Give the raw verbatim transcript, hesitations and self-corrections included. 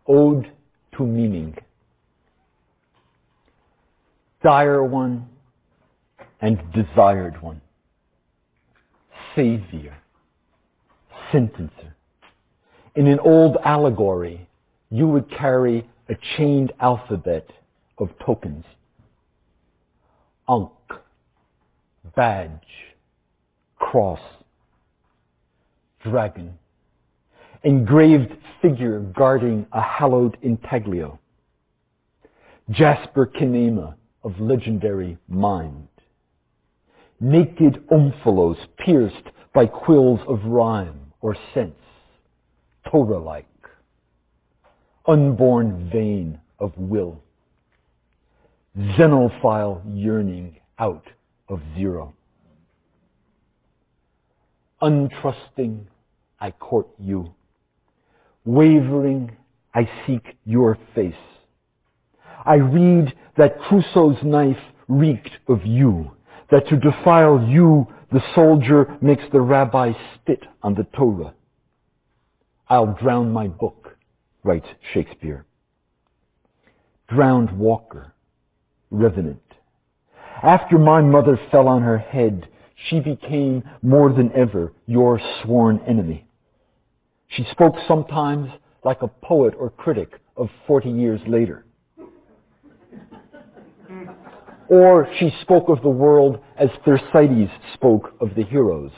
Ode to Meaning. Dire one and desired one. Savior. Sentencer. In an old allegory, you would carry a chained alphabet of tokens. Ankh, badge, cross, dragon, engraved figure guarding a hallowed intaglio, Jasper Kinema of legendary mind, naked omphalos pierced by quills of rhyme or sense, Torah-like, unborn vein of will, xenophile yearning out of zero. Untrusting, I court you. Wavering, I seek your face. I read that Crusoe's knife reeked of you, that to defile you, the soldier makes the rabbi spit on the Torah. I'll drown my book, writes Shakespeare. Drowned walker, revenant. After my mother fell on her head, she became more than ever your sworn enemy. She spoke sometimes like a poet or critic of forty years later. Or she spoke of the world as Thersites spoke of the heroes.